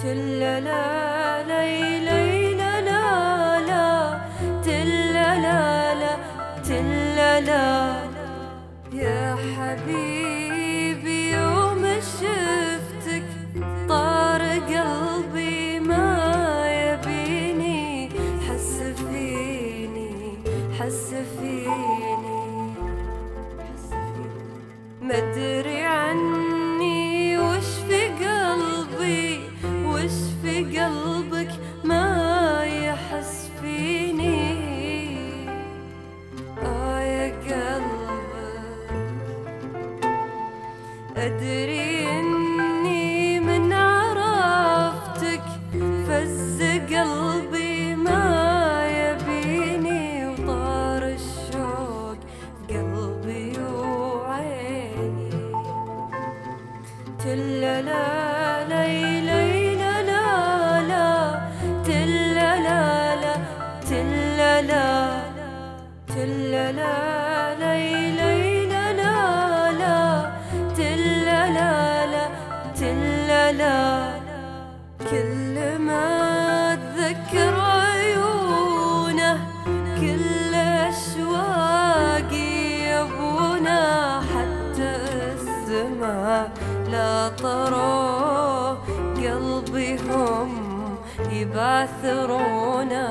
تلا لا لي لي لا لا لا تلا لا لا تلا لا يا حبيبي يوم شفتك طار قلبي ما يبيني حس فيني حس فيني ما ادري عني وش في قلبي وش في قلبك ما يحس فيني يا قلبك أدري إني من عرفتك فز قلبي ما يبيني وطار الشوق قلبي وعيني تلا لا لي لي لا لا لا تلا لا لا تلا لا تلا لا لي لي لا لا لا تلا لا لا تلا لا كل ما اتذكر عيونه كل اشواقي يبونا حتى السما لا طروه قلبي هم يبعثرونا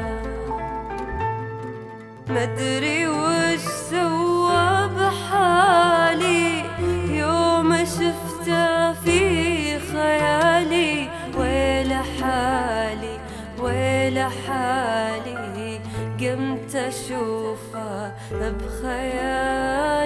مدري وش سوى بحالي يوم شفته في خيالي ويل حالي ويل حالي قمت اشوفه بخيالي